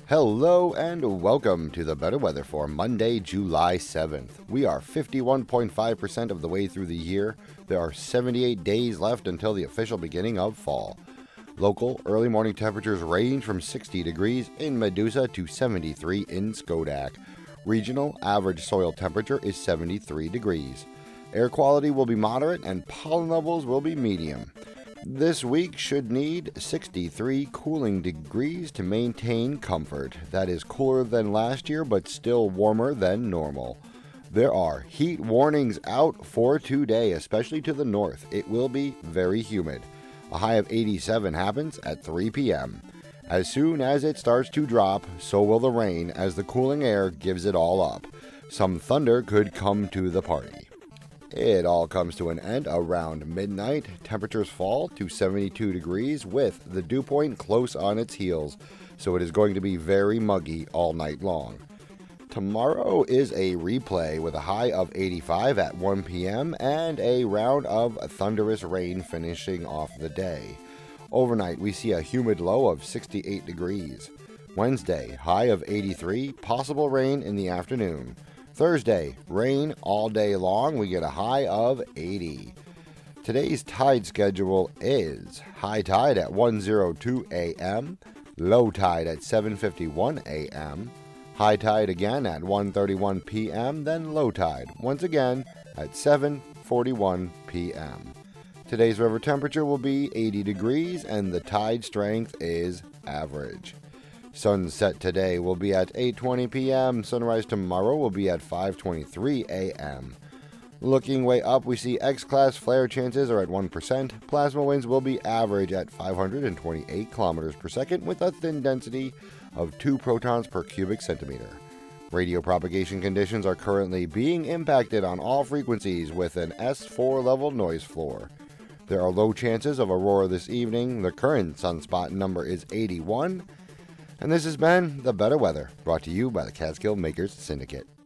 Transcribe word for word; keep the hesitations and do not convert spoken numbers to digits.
Hello and welcome to the Better Weather for Monday, July seventh. We are fifty-one point five percent of the way through the year. There are seventy-eight days left until the official beginning of fall. Local early morning temperatures range from sixty degrees in Medusa to seventy-three in Schodack. Regional average soil temperature is seventy-three degrees. Air quality will be moderate and pollen levels will be medium. This week should need sixty-three cooling degrees to maintain comfort. That is cooler than last year, but still warmer than normal. There are heat warnings out for today, especially to the north. It will be very humid. A high of eighty-seven happens at three p.m. As soon as it starts to drop, so will the rain as the cooling air gives it all up. Some thunder could come to the party. It all comes to an end around midnight. Temperatures fall to seventy-two degrees with the dew point close on its heels, so it is going to be very muggy all night long. Tomorrow is a replay with a high of eighty-five at one p.m. and a round of thunderous rain finishing off the day. Overnight, we see a humid low of sixty-eight degrees. Wednesday, high of eighty-three, possible rain in the afternoon. Thursday, rain all day long. We get a high of eighty. Today's tide schedule is high tide at one oh two a.m., low tide at seven fifty-one a.m., high tide again at one thirty-one p.m., then low tide once again at seven forty-one p.m. Today's river temperature will be eighty degrees and the tide strength is average. Sunset today will be at eight twenty p.m. Sunrise tomorrow will be at five twenty-three a.m. Looking way up, we see X-class flare chances are at one percent. Plasma winds will be average at five hundred twenty-eight kilometers per second with a thin density of two protons per cubic centimeter. Radio propagation conditions are currently being impacted on all frequencies with an S four level noise floor. There are low chances of aurora this evening. The current sunspot number is eighty-one. And this has been The Better Weather, brought to you by the Catskill Makers Syndicate.